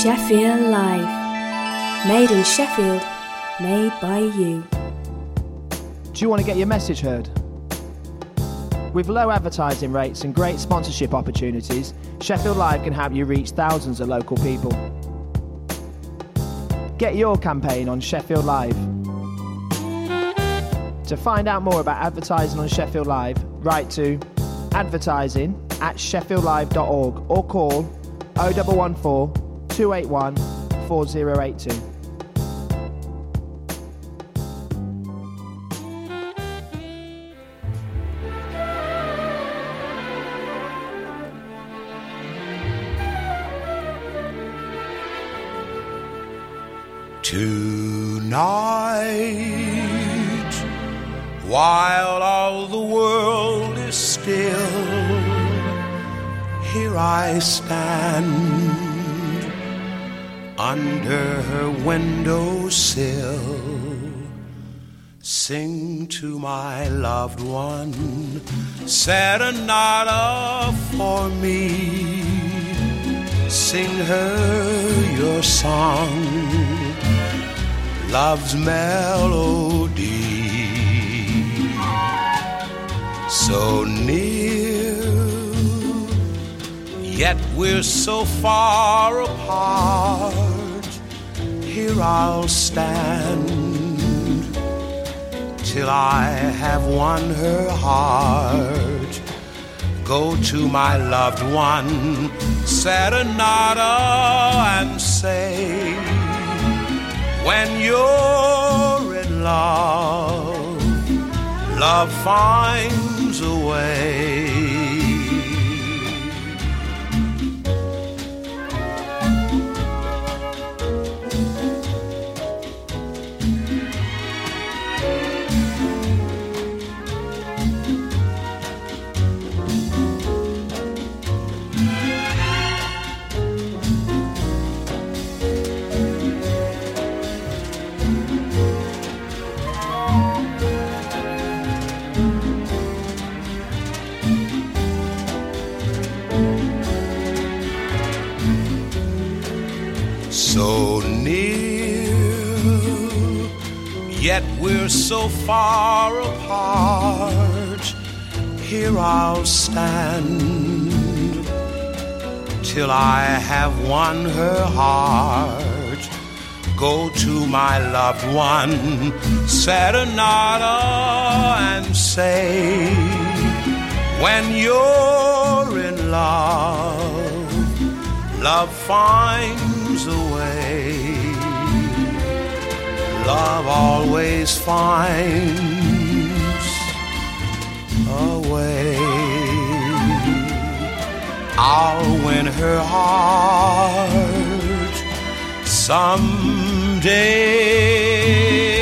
Sheffield Live. Made in Sheffield, made by you. Do you want to get your message heard? With low advertising rates and great sponsorship opportunities, Sheffield Live can help you reach thousands of local people. Get your campaign on Sheffield Live. To find out more about advertising on Sheffield Live, write to advertising@sheffieldlive.org or call 0114 281 4082. Tonight, while all the world is still, here I stand under her windowsill, sing to my loved one, serenata for me, sing her your song, love's melody. So near, yet we're so far apart. Here I'll stand till I have won her heart. Go to my loved one, serenata, and say, when you're in love, love finds a way. So near, yet we're so far apart. Here I'll stand till I have won her heart. Go to my loved one, serenata, and say, when you're in love, love finds a way. Love always finds a way. I'll win her heart someday.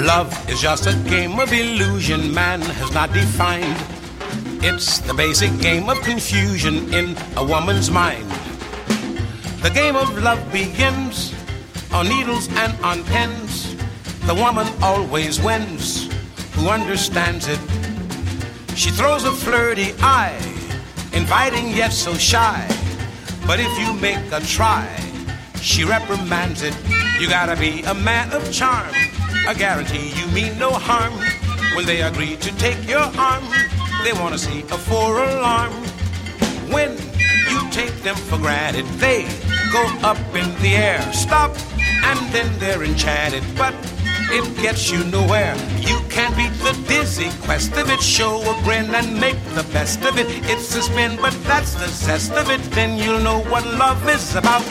Love is just a game of illusion man has not defined. It's the basic game of confusion in a woman's mind. The game of love begins on needles and on pens. The woman always wins who understands it. She throws a flirty eye, inviting yet so shy. But if you make a try, she reprimands it. You gotta be a man of charm, I guarantee you mean no harm. When they agree to take your arm, they wanna see a 4-alarm. When you take them for granted, they go up in the air, stop, and then they're enchanted. But it gets you nowhere. You can't beat the dizzy quest of it. Show a grin and make the best of it. It's a spin, but that's the zest of it. Then you'll know what love is about.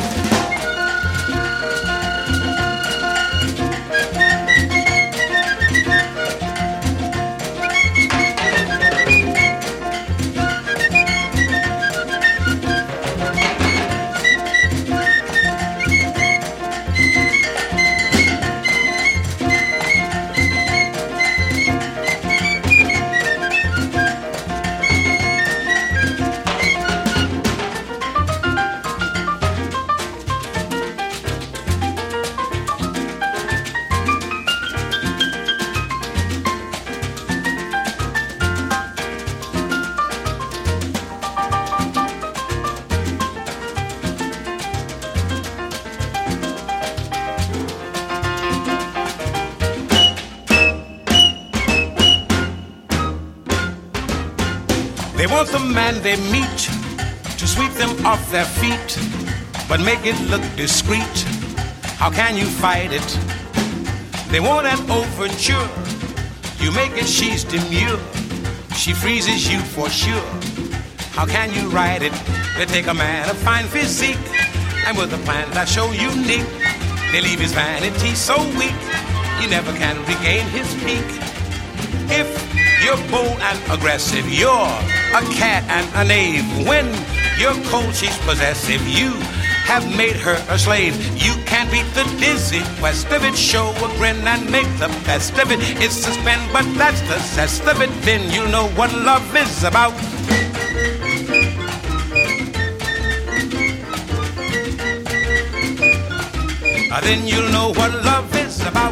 They want the man they meet to sweep them off their feet, but make it look discreet. How can you fight it? They want an overture. You make it, she's demure. She freezes you for sure. How can you ride it? They take a man of fine physique, and with a plan that's so unique, they leave his vanity so weak, you never can regain his peak. If you're bold and aggressive, you're a cat and a knave. When you're cold, she's possessive. You have made her a slave. You can't beat the dizzy quest of it. Show a grin and make the best of it. It's a spin, but that's the zest of it. Then you'll know what love is about. Then you'll know what love is about.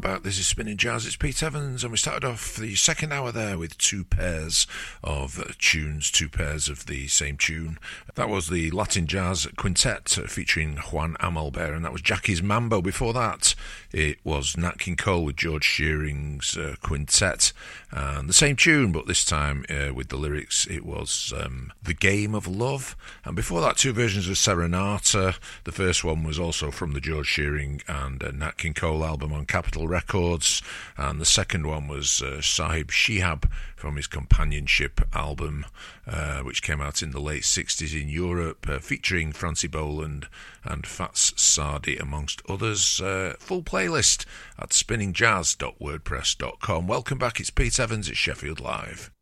back. This is Spinning Jazz. It's Pete Evans, and we started off the second hour there with two pairs of tunes, two pairs of the same tune. That was the Latin Jazz Quintet featuring Juan Amalber, and that was Jackie's Mambo. Before that, it was Nat King Cole with George Shearing's Quintet, and the same tune, but this time with the lyrics, it was The Game of Love. And before that, two versions of Serenata. The first one was also from the George Shearing and Nat King Cole album on Capitol Records, and the second one was Sahib Shihab from his Companionship album, which came out in the late 60s in Europe, featuring Francie Boland and Fats Sardi amongst others. Full playlist at spinningjazz.wordpress.com. Welcome back, it's Pete Evans at Sheffield Live.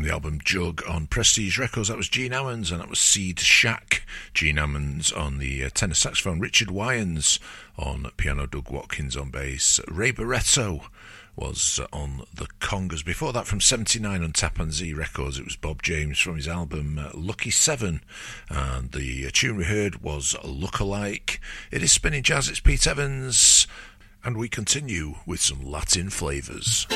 the album Jug on Prestige Records. That was Gene Ammons, and that was Seed Shack. Gene Ammons on the tenor saxophone, Richard Wyans on piano, Doug Watkins on bass, Ray Barretto was on the congas. Before that, from 79 on Tappan Zee Records, it was Bob James from his album Lucky 7, and the tune we heard was Look-alike. It is Spinning Jazz, it's Pete Evans, and we continue with some Latin flavours.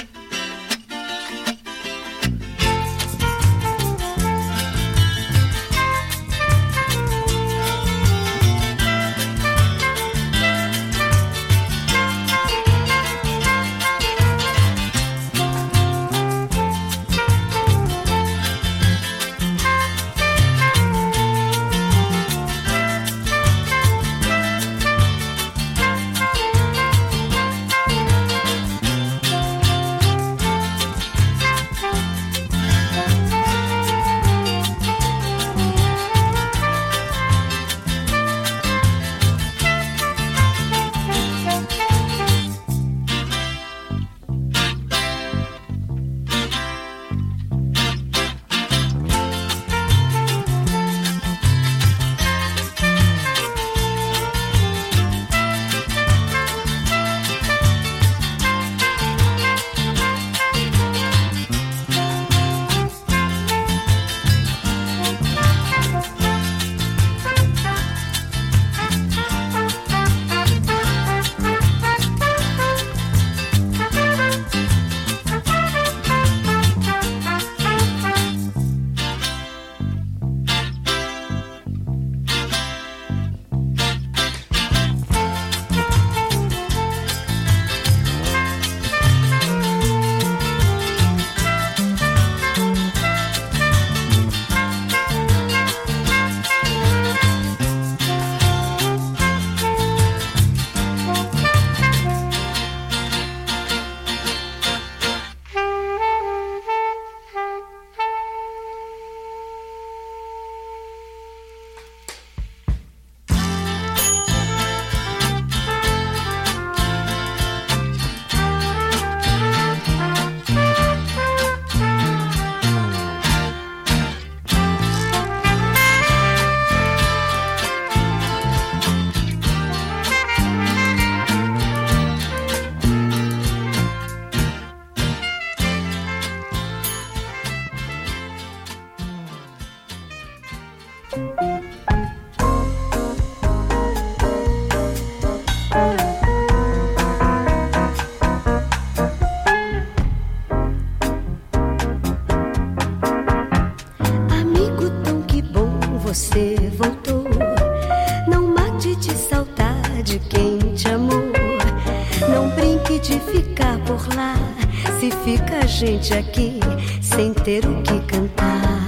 Gente aqui sem ter o que cantar.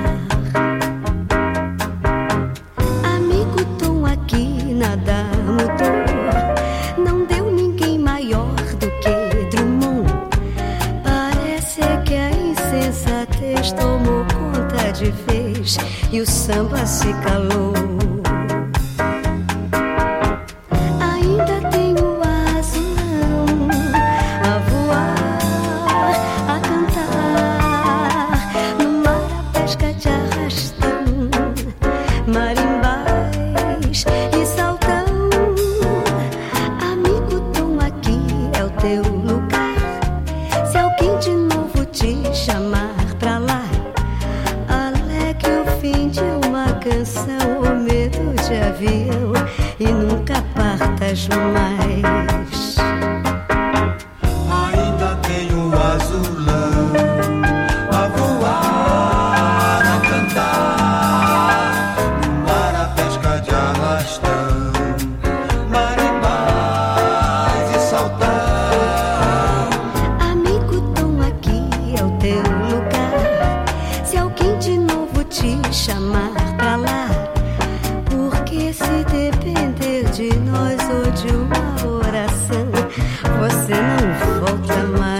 Amigo Tom, aqui nada mudou. Não deu ninguém maior do que Drummond. Parece que a insensatez tomou conta de vez e o samba se calou. Mais. Ainda tenho o azulão a voar, a cantar, no mar a pesca de arrastão, marimbás e saltão. Amigo Tom, aqui é o teu lugar. Se alguém de novo te chamar pra lá, porque se depender de nós ou de uma oração, você não volta mais.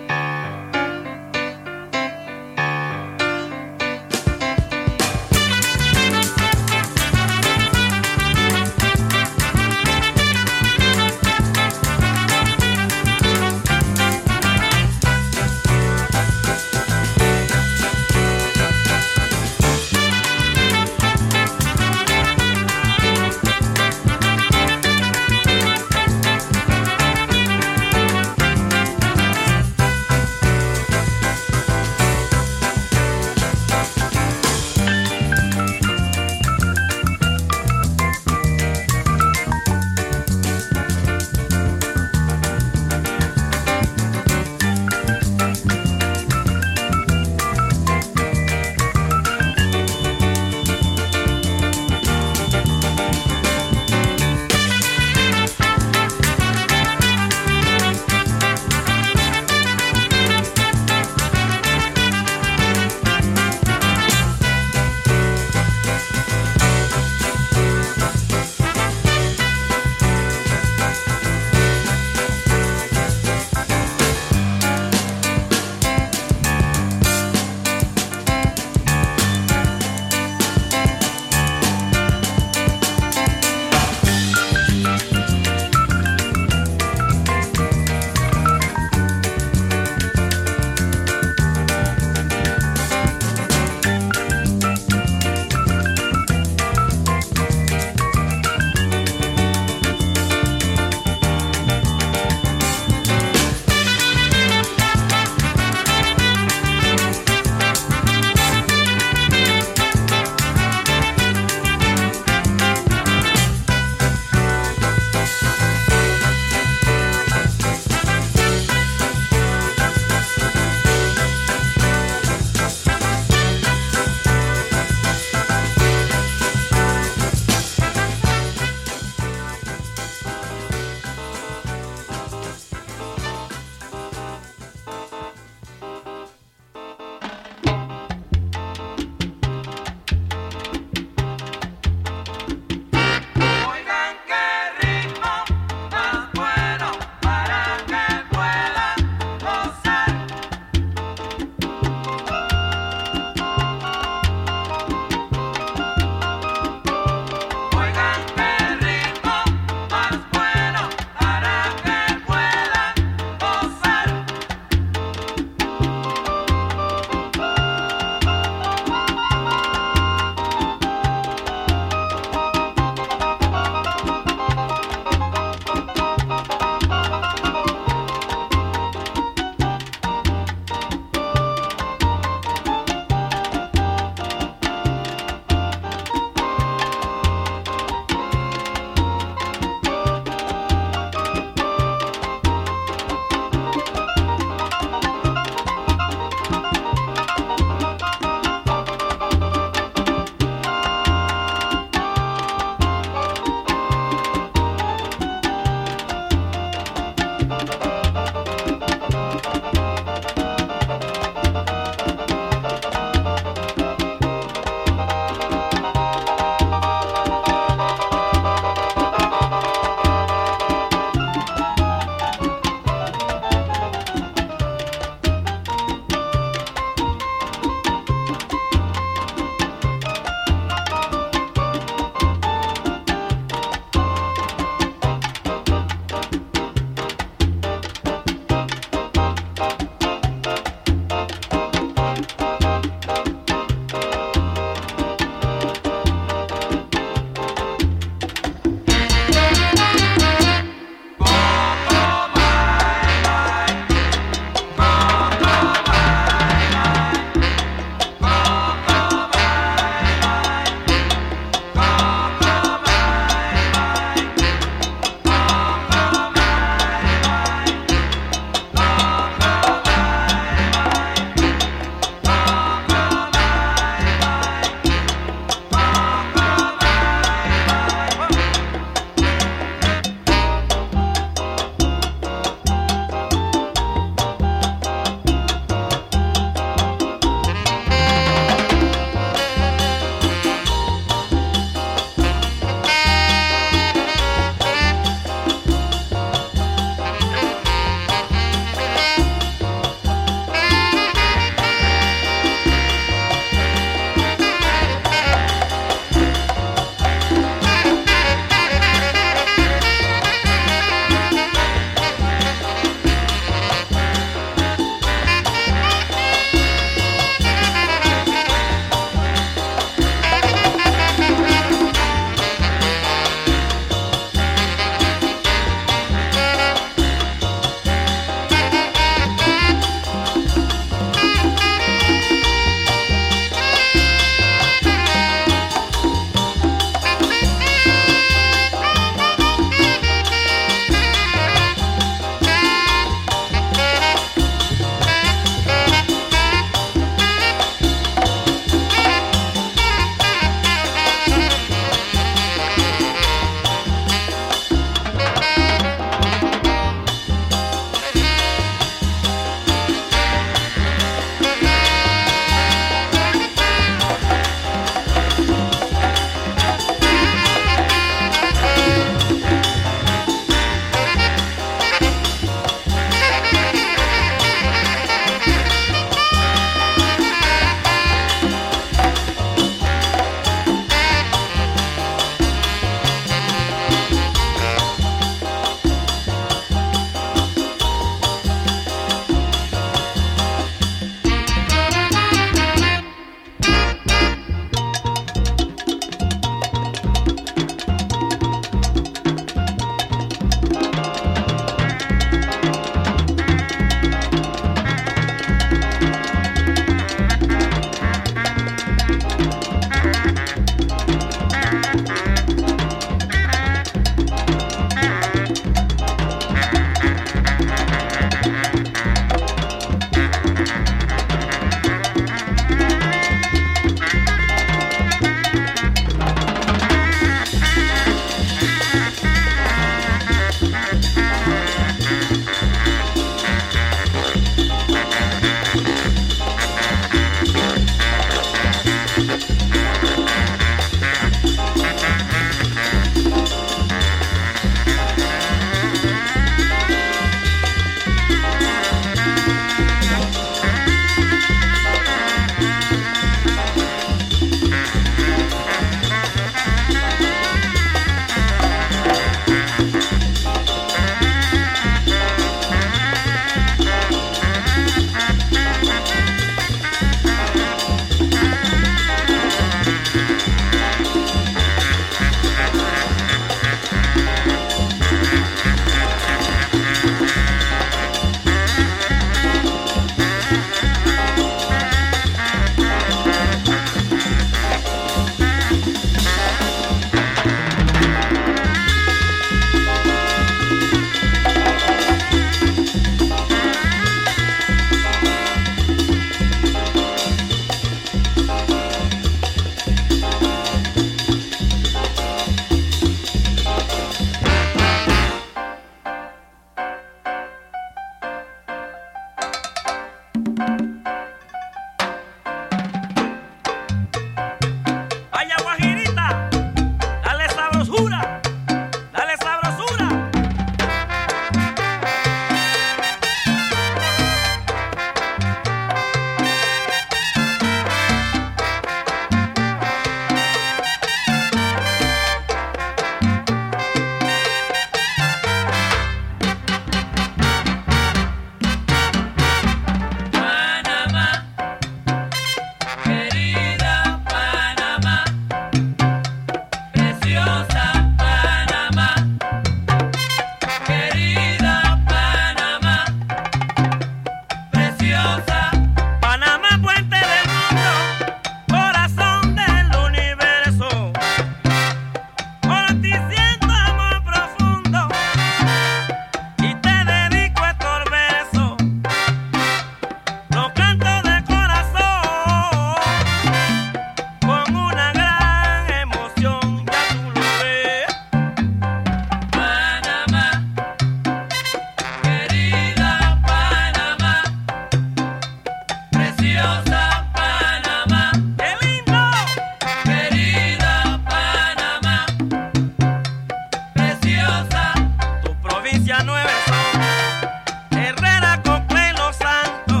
Francia 9 son Herrera, Cocle, Los Santos,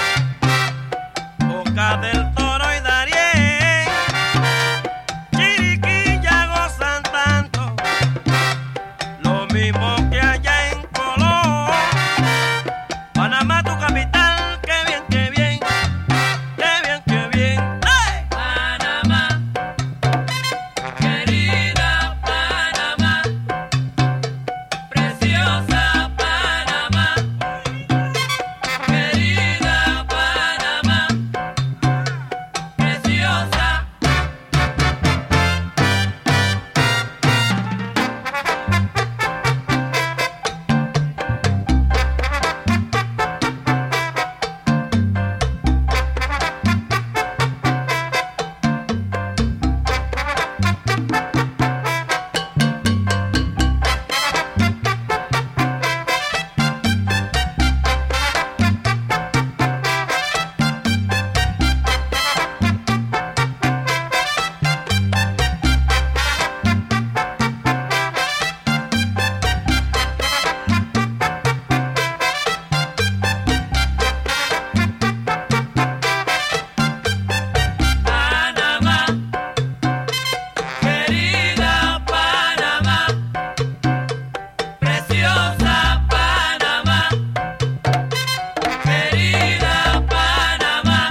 Boca del Toro y Darién, Chiriquí ya gozan tanto, lo mismo que allá en Colón. Panamá, tu capital, qué bien, qué bien, qué bien, qué bien. ¡Hey! Panamá, querida Panamá, preciosa Panamá, querida Panamá, preciosa. Panamá, querida Panamá, preciosa Panamá, querida Panamá,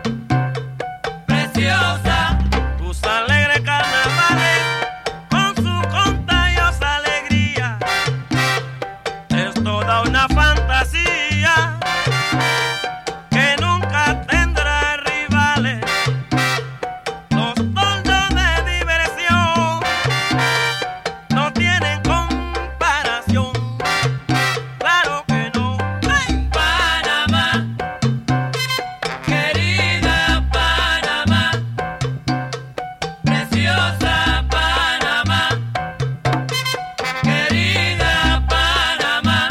preciosa. Tus alegres carnavales con su contagiosa alegría es toda una fantasía que nunca tendrá rivales. Los tornos de diversión no tienen comparación. Claro que no. ¡Ay! Panamá, querida Panamá, preciosa Panamá, querida Panamá,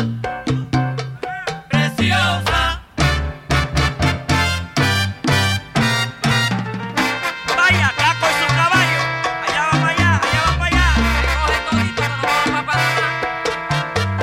preciosa. Vaya, Caco y su caballo. Allá va para allá, allá va para allá. Recoge todito, no nos vamos para Panamá.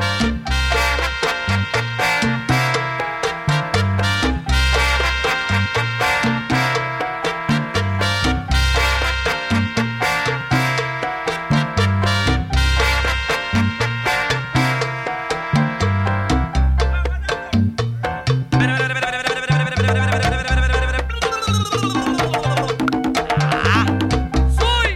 Soy.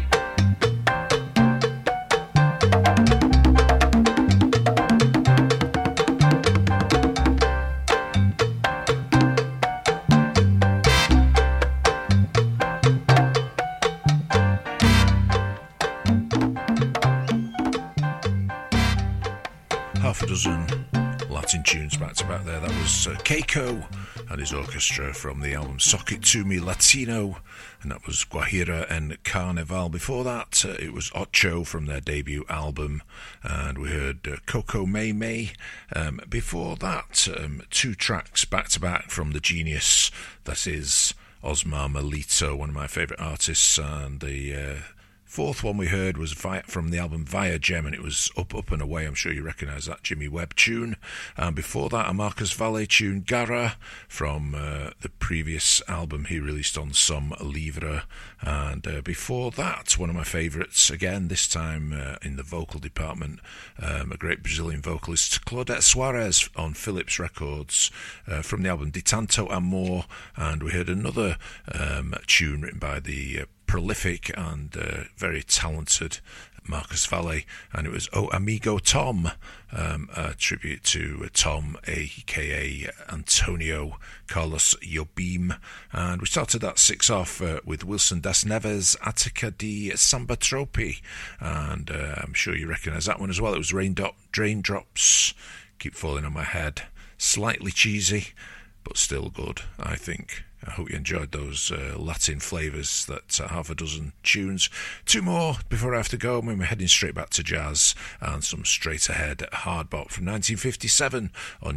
Half a dozen Latin tunes back to back there. That was Keiko and his orchestra from the album Sock It To Me Latino, and that was Guajira and Carnival. Before that, it was Ocho from their debut album, and we heard Coco May May. Before that, two tracks back to back from the genius that is Osmar Melito, one of my favourite artists, and the fourth one we heard was from the album Via Gem, and it was Up, Up and Away. I'm sure you recognise that Jimmy Webb tune. And before that, a Marcus Valle tune, Gara, from the previous album he released on Some Livre. And before that, one of my favourites, again, this time in the vocal department, a great Brazilian vocalist, Claudette Suarez on Philips Records, from the album De Tanto Amor. And we heard another tune written by the prolific and very talented Marcus Valle, and it was O Amigo Tom, a tribute to Tom, aka Antonio Carlos Jobim. And we started that six off with Wilson Das Neves, Attica di Samba Tropi, and I'm sure you recognise that one as well. It was Raindrops Keep Falling on My Head. Slightly cheesy, but still good, I think. I hope you enjoyed those Latin flavours, that half a dozen tunes. Two more before I have to go, and we're heading straight back to jazz and some straight ahead hard bop from 1957 on New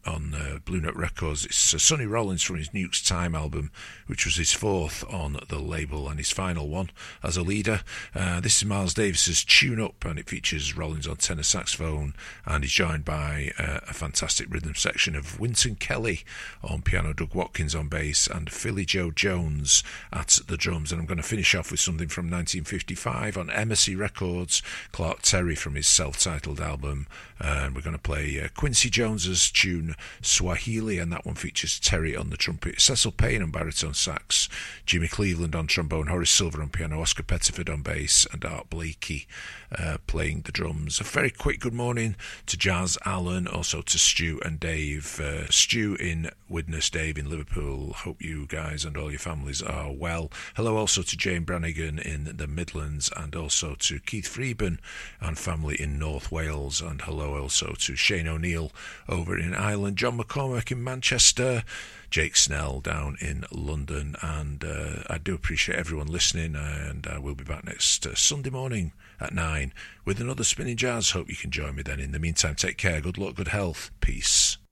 on Blue Note Records. It's Sonny Rollins from his Nuke's Time album, which was his fourth on the label and his final one as a leader. This is Miles Davis's Tune Up, and it features Rollins on tenor saxophone, and he's joined by a fantastic rhythm section of Wynton Kelly on piano, Doug Watkins on bass, and Philly Joe Jones at the drums. And I'm going to finish off with something from 1955 on Embassy Records, Clark Terry from his self-titled album, and we're going to play Quincy Jones's tune Swahili, and that one features Terry on the trumpet, Cecil Payne on baritone sax, Jimmy Cleveland on trombone, Horace Silver on piano, Oscar Pettiford on bass, and Art Blakey playing the drums. A very quick good morning to Jazz Allen, also to Stu and Dave. Stu in Widnes, Dave in Liverpool. Hope you guys and all your families are well. Hello also to Jane Brannigan in the Midlands, and also to Keith Freeburn and family in North Wales, and hello also to Shane O'Neill over in Ireland, John McCormack in Manchester, Jake Snell down in London, and I do appreciate everyone listening, and we'll be back next Sunday morning at 9 with another Spinning Jazz. Hope you can join me then. In the meantime, take care, good luck, good health, peace.